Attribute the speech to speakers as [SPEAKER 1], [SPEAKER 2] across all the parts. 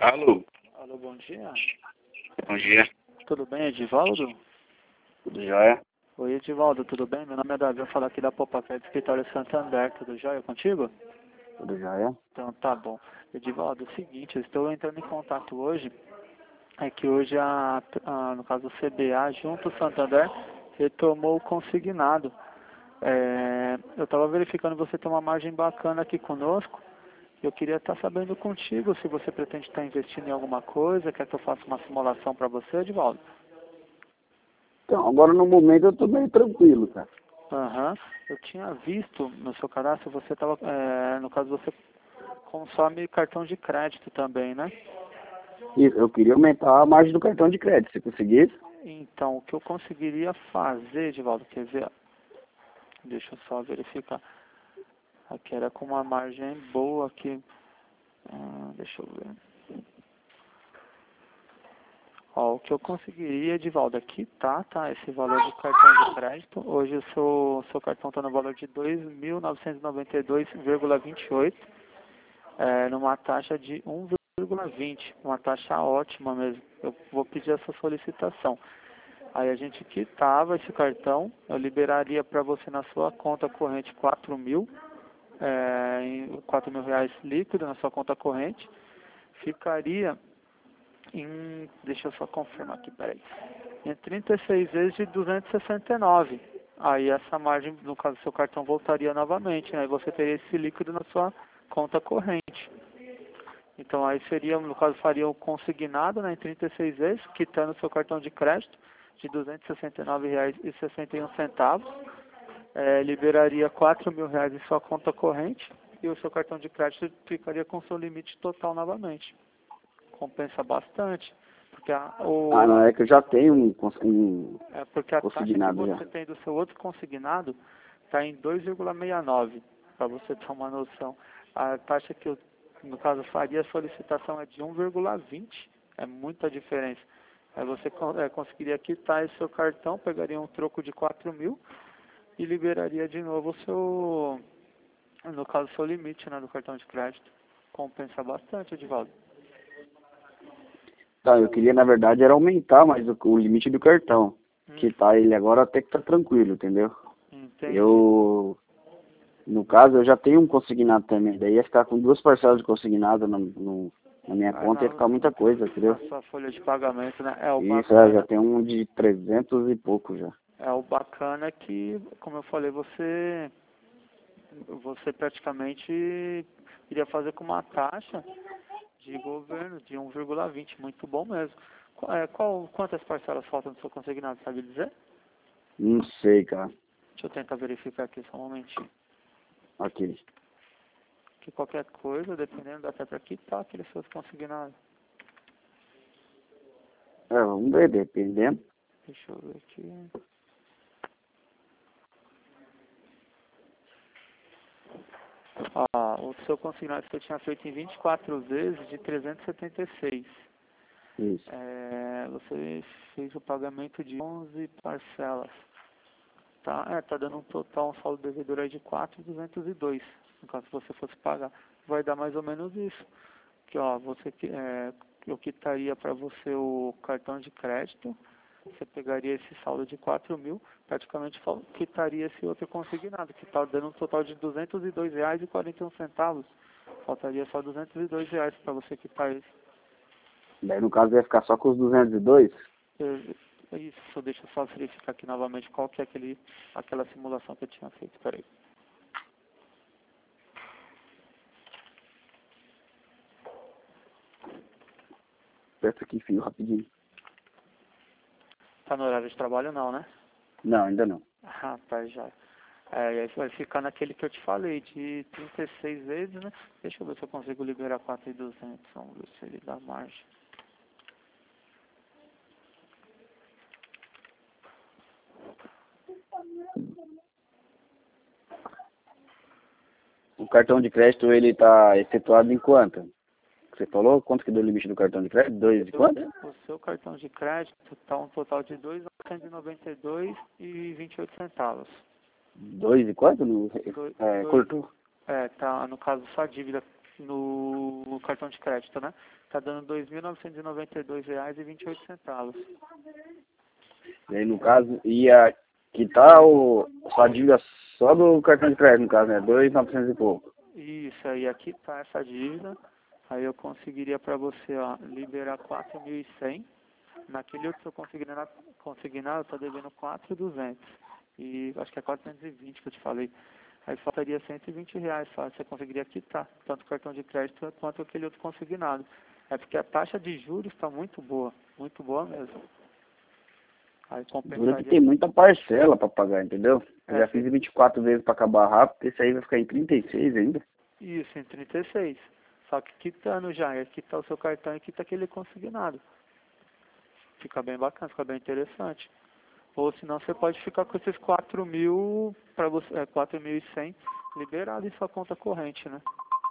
[SPEAKER 1] Alô,
[SPEAKER 2] Alô, bom dia.
[SPEAKER 1] bom dia.
[SPEAKER 2] Tudo bem, Edivaldo?
[SPEAKER 1] Tudo jóia?
[SPEAKER 2] Oi, Edivaldo, tudo bem? Meu nome é Davi, eu falo aqui da Popapé do Escritório Santander, tudo jóia contigo?
[SPEAKER 1] Tudo jóia?
[SPEAKER 2] Então, tá bom. Edivaldo, é o seguinte, eu estou entrando em contato hoje, é que hoje, no caso, o CBA, junto ao Santander, retomou o consignado. Eu estava verificando, você tem uma margem bacana aqui conosco. Eu queria estar sabendo contigo se você pretende estar investindo em alguma coisa, quer que eu faça uma simulação para você, Edivaldo?
[SPEAKER 1] Então, agora no momento eu tô meio tranquilo, cara.
[SPEAKER 2] Aham. Eu tinha visto no seu cadastro, você estava, no caso, você consome cartão de crédito também, né?
[SPEAKER 1] E eu queria aumentar a margem do cartão de crédito, se conseguisse.
[SPEAKER 2] Então, o que eu conseguiria fazer, Edivaldo, quer ver? Deixa eu só verificar. Aqui era com uma margem boa aqui. Deixa eu ver. Ó, o que eu conseguiria, Edivaldo, aqui tá esse valor do cartão de crédito. Hoje o seu cartão está no valor de 2.992,28, numa taxa de 1,20, uma taxa ótima mesmo. Eu vou pedir essa solicitação. Aí a gente quitava esse cartão, eu liberaria para você na sua conta corrente 4.000, R$ 4.000 líquido na sua conta corrente. Ficaria deixa eu só confirmar aqui, peraí, em 36 vezes de 269. Aí essa margem, no caso do seu cartão, voltaria novamente, né? E você teria esse líquido na sua conta corrente. Então aí seria, no caso, faria o consignado, né, em 36 vezes, quitando o seu cartão de crédito de R$ 269,61. Liberaria R$ 4.000 em sua conta corrente e o seu cartão de crédito ficaria com seu limite total novamente. Compensa bastante, porque
[SPEAKER 1] Não, é que eu já tenho
[SPEAKER 2] porque a taxa que
[SPEAKER 1] consignado
[SPEAKER 2] você
[SPEAKER 1] já.
[SPEAKER 2] tem do seu outro consignado está em 2,69, para você ter uma noção. A taxa que eu, no caso, faria a solicitação é de 1,20, é muita diferença. Aí você conseguiria quitar esse seu cartão, pegaria um troco de 4.000 e liberaria de novo o seu, no caso, o seu limite, né, do cartão de crédito. Compensa bastante, Edivaldo.
[SPEAKER 1] Tá, eu queria, na verdade, era aumentar mais o limite do cartão. Que tá ele agora até que tá tranquilo, entendeu?
[SPEAKER 2] Entendi.
[SPEAKER 1] No caso, eu já tenho um consignado também. Daí ia ficar com 2 parcelas de consignado na minha conta, ia ficar muita coisa, entendeu?
[SPEAKER 2] A sua folha de pagamento, né?
[SPEAKER 1] Isso, já tem um de 300 e pouco já.
[SPEAKER 2] O bacana é que, como eu falei, você praticamente iria fazer com uma taxa de governo de 1,20, muito bom mesmo. Quantas parcelas faltam no seu consignado, sabe dizer?
[SPEAKER 1] Não sei, cara.
[SPEAKER 2] Deixa eu tentar verificar aqui só um momentinho.
[SPEAKER 1] Ok.
[SPEAKER 2] Que qualquer coisa, dependendo, dá até para quitar aqueles seus consignados.
[SPEAKER 1] Vamos ver, dependendo.
[SPEAKER 2] Deixa eu ver aqui. O seu consignado você tinha feito em 24 vezes de 376.
[SPEAKER 1] Isso.
[SPEAKER 2] Você fez o pagamento de 11 parcelas. Tá dando um total, um saldo devedor aí de 4.202. No caso, se você fosse pagar, vai dar mais ou menos isso. Que, eu quitaria para você o cartão de crédito. Você pegaria esse saldo de 4.000, praticamente quitaria esse outro consignado, que está dando um total de R$ 202,41. Faltaria só R$ 202 para você quitar esse.
[SPEAKER 1] Daí, no caso, ia ficar só com os 202?
[SPEAKER 2] Isso, deixa eu só verificar aqui novamente qual que é aquela simulação que eu tinha feito. Espera aí.
[SPEAKER 1] Peço aqui, filho, rapidinho.
[SPEAKER 2] Tá no horário de trabalho não, né?
[SPEAKER 1] Não, ainda não.
[SPEAKER 2] Tá, já. Aí vai ficar naquele que eu te falei, de 36 vezes, né? Deixa eu ver se eu consigo liberar 4.200. Vamos ver se ele dá margem.
[SPEAKER 1] O cartão de crédito, ele tá efetuado em quanto? Você falou? Quanto que deu o limite do cartão de crédito? 2 e quanto?
[SPEAKER 2] O seu cartão de crédito está um total de R$ 2.992,28.
[SPEAKER 1] 2 e quanto? Cortou.
[SPEAKER 2] Tá, no caso, sua dívida no cartão de crédito, né? Tá dando R$ 2.992,28.
[SPEAKER 1] E aí, no caso, ia quitar sua dívida só do cartão de crédito, no caso, né? 2.900 e pouco.
[SPEAKER 2] Isso, aí aqui tá essa dívida. Aí eu conseguiria para você, ó, liberar 4.100. Naquele outro consignado, eu tô devendo 4.200. E acho que é 420 que eu te falei. Aí faltaria R$ 120 só. Você conseguiria quitar tanto o cartão de crédito quanto aquele outro consignado. É porque a taxa de juros está muito boa mesmo. Aí
[SPEAKER 1] Dura que
[SPEAKER 2] compensaria.
[SPEAKER 1] tem muita parcela pra pagar, entendeu? Eu
[SPEAKER 2] É,
[SPEAKER 1] já fiz 24 vezes pra acabar rápido, esse aí vai ficar em 36 ainda.
[SPEAKER 2] isso, em 36. Só que quitando já, é quitar o seu cartão e quita aquele consignado. Fica bem bacana, fica bem interessante. Ou senão você pode ficar com esses 4.000 para você, 4.100 liberado em sua conta corrente, né?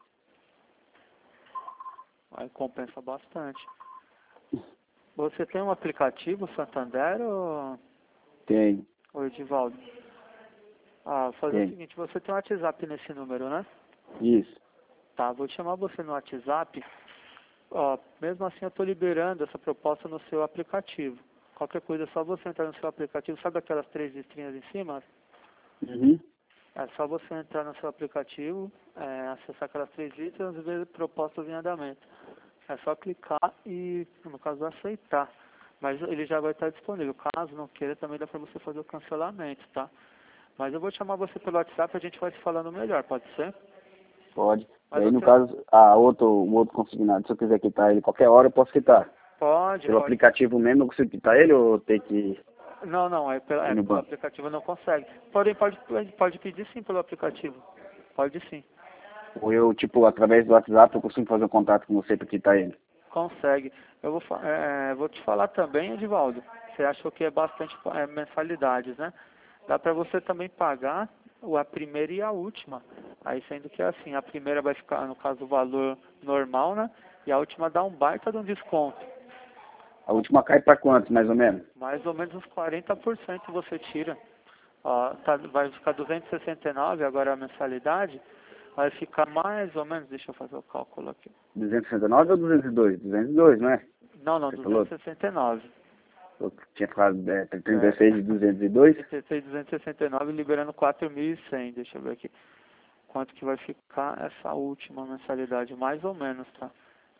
[SPEAKER 2] Aí compensa bastante. Você tem um aplicativo Santander
[SPEAKER 1] Tem,
[SPEAKER 2] ou Edivaldo? Ah, vou fazer o
[SPEAKER 1] tem.
[SPEAKER 2] seguinte, você tem um WhatsApp nesse número, né?
[SPEAKER 1] Isso.
[SPEAKER 2] Tá, vou chamar você no WhatsApp. Ó, mesmo assim eu estou liberando essa proposta no seu aplicativo. Qualquer coisa é só você entrar no seu aplicativo. Sabe aquelas 3 listrinhas em cima?
[SPEAKER 1] Uhum.
[SPEAKER 2] É só você entrar no seu aplicativo, acessar aquelas 3 listras e ver propostas em andamento. É só clicar e, no caso, aceitar. Mas ele já vai estar disponível. Caso não queira, também dá para você fazer o cancelamento, tá? Mas eu vou chamar você pelo WhatsApp e a gente vai se falando melhor, pode ser?
[SPEAKER 1] Pode. E
[SPEAKER 2] Mas
[SPEAKER 1] aí, no
[SPEAKER 2] você
[SPEAKER 1] caso, o outro consignado, se eu quiser quitar ele qualquer hora, eu posso quitar.
[SPEAKER 2] pode.
[SPEAKER 1] Pelo aplicativo mesmo, eu consigo quitar ele ou ter que
[SPEAKER 2] Não,
[SPEAKER 1] ir no
[SPEAKER 2] pelo
[SPEAKER 1] banco?
[SPEAKER 2] aplicativo não consegue. Porém, pode pedir sim pelo aplicativo. Pode sim.
[SPEAKER 1] Ou eu, tipo, através do WhatsApp, eu consigo fazer um contato com você para quitar ele?
[SPEAKER 2] Consegue. Eu vou te falar também, Edivaldo. Você achou que é bastante mensalidades, né? Dá para você também pagar a primeira e a última. Aí sendo que assim, a primeira vai ficar, no caso, o valor normal, né? E a última dá um baita de um desconto.
[SPEAKER 1] A última cai para quanto, mais ou menos?
[SPEAKER 2] Mais ou menos uns 40% você tira. Ó, vai ficar 269 agora a mensalidade. Vai ficar mais ou menos, deixa eu fazer o cálculo aqui.
[SPEAKER 1] 269 ou 202? 202, não é?
[SPEAKER 2] Não,
[SPEAKER 1] Você falou?
[SPEAKER 2] 269.
[SPEAKER 1] Eu tinha falado 36
[SPEAKER 2] É,
[SPEAKER 1] de 202?
[SPEAKER 2] 269 liberando 4.100. Deixa eu ver aqui. Quanto que vai ficar essa última mensalidade? Mais ou menos, tá?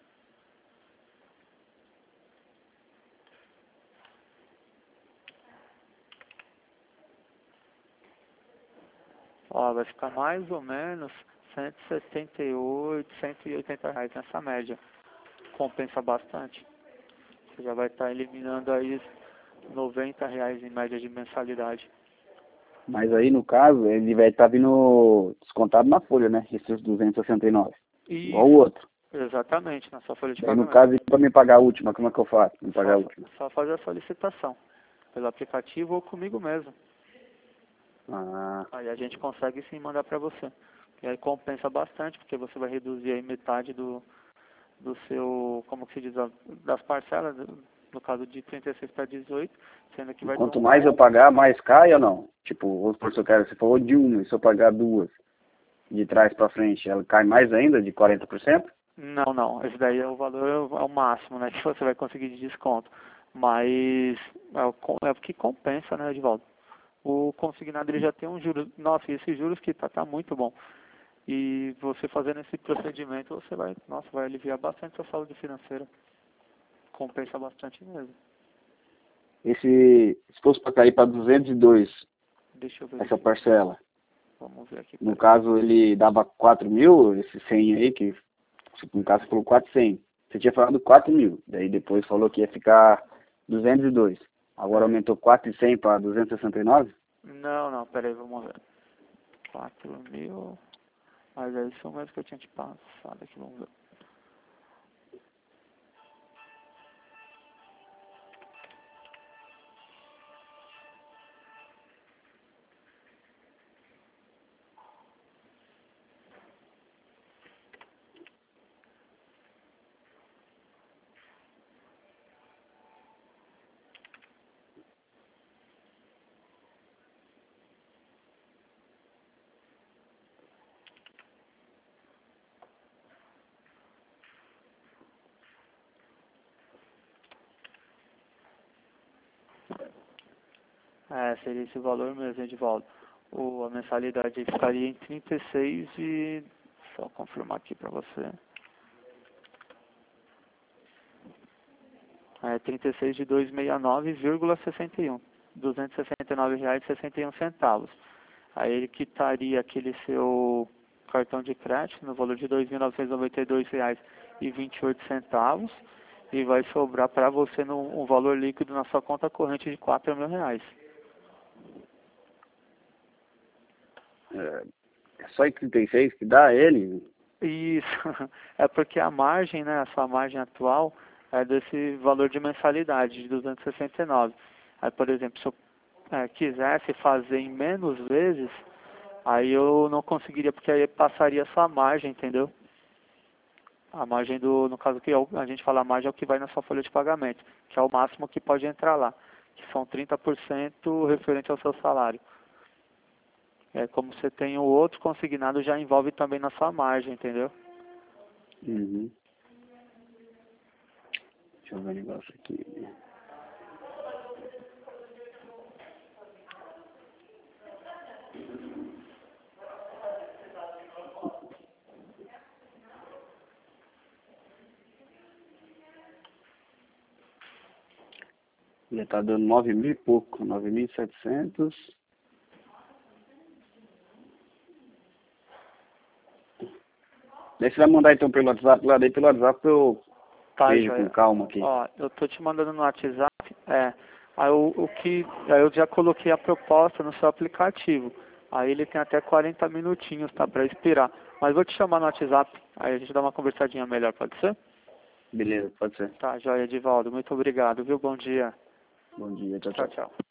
[SPEAKER 2] Ó, vai ficar mais ou menos 178, R$ 180 nessa média. Compensa bastante. Você já vai estar eliminando aí R$ 90 em média de mensalidade.
[SPEAKER 1] Mas aí, no caso, ele vai estar vindo descontado na folha, né? Esses 269. Igual o
[SPEAKER 2] Isso,
[SPEAKER 1] outro.
[SPEAKER 2] exatamente, na sua folha de
[SPEAKER 1] Daí, no
[SPEAKER 2] pagamento.
[SPEAKER 1] caso, para me pagar a última, como é que eu faço? Me pagar a última.
[SPEAKER 2] Só fazer a solicitação pelo aplicativo ou comigo mesmo.
[SPEAKER 1] Ah,
[SPEAKER 2] Aí a gente consegue sim mandar para você. E aí compensa bastante, porque você vai reduzir aí metade do seu, como que se diz, das parcelas, no caso de 36 para 18, sendo que
[SPEAKER 1] e
[SPEAKER 2] vai ter
[SPEAKER 1] quanto
[SPEAKER 2] um
[SPEAKER 1] mais eu pagar, mais cai ou não? Tipo, vamos supor, se eu quero, você falou de uma, e se eu pagar duas, de trás para frente, ela cai mais ainda, de 40%?
[SPEAKER 2] Não, esse daí é o valor, é o máximo, né, que você vai conseguir de desconto. Mas é o que compensa, né, Edvaldo? O consignado ele já tem um juros, nossa, e esses juros que tá muito bom. E você fazendo esse procedimento, você vai aliviar bastante a sua saúde financeira. Compensa bastante mesmo.
[SPEAKER 1] Se fosse para cair para 202,
[SPEAKER 2] Deixa eu
[SPEAKER 1] essa
[SPEAKER 2] verificar.
[SPEAKER 1] parcela,
[SPEAKER 2] Vamos ver aqui,
[SPEAKER 1] no
[SPEAKER 2] peraí.
[SPEAKER 1] caso, ele dava 4.000, esse 100 aí, que no caso você falou 400. Você tinha falado 4.000, daí depois falou que ia ficar 202. Agora
[SPEAKER 2] É.
[SPEAKER 1] aumentou 4.100 para 269?
[SPEAKER 2] Não, peraí, vamos ver. 4.000. Mas é isso mesmo que eu tinha te passado aqui, vamos ver. Seria esse valor mesmo, Edivaldo. A mensalidade ficaria em 36 e... Só confirmar aqui para você. 36 de 269,61. R$ 269,61. Aí ele quitaria aquele seu cartão de crédito no valor de R$ 2.992,28 e vai sobrar para você um valor líquido na sua conta corrente de R$ 4.000.
[SPEAKER 1] É só em 36 que dá ele?
[SPEAKER 2] Isso, é porque a margem, né, a sua margem atual é desse valor de mensalidade de 269. Aí, por exemplo, se eu quisesse fazer em menos vezes, aí eu não conseguiria, porque aí passaria a sua margem, entendeu? A margem no caso que a gente fala a margem é o que vai na sua folha de pagamento, que é o máximo que pode entrar lá, que são 30% referente ao seu salário. Como você tem o outro consignado, já envolve também na sua margem, entendeu?
[SPEAKER 1] Uhum. Deixa eu ver um negócio aqui. Já tá dando 9.000 e pouco, 9.700. Daí você vai mandar então pelo WhatsApp, lá daí pelo WhatsApp eu vejo com calma aqui.
[SPEAKER 2] Ó, eu tô te mandando no WhatsApp, aí aí eu já coloquei a proposta no seu aplicativo. Aí ele tem até 40 minutinhos, tá, para expirar. Mas vou te chamar no WhatsApp, aí a gente dá uma conversadinha melhor, pode ser?
[SPEAKER 1] Beleza, pode ser.
[SPEAKER 2] Tá, joia, Edivaldo, muito obrigado, viu? Bom dia.
[SPEAKER 1] Bom dia, tchau,
[SPEAKER 2] Tchau,
[SPEAKER 1] tchau.
[SPEAKER 2] tchau.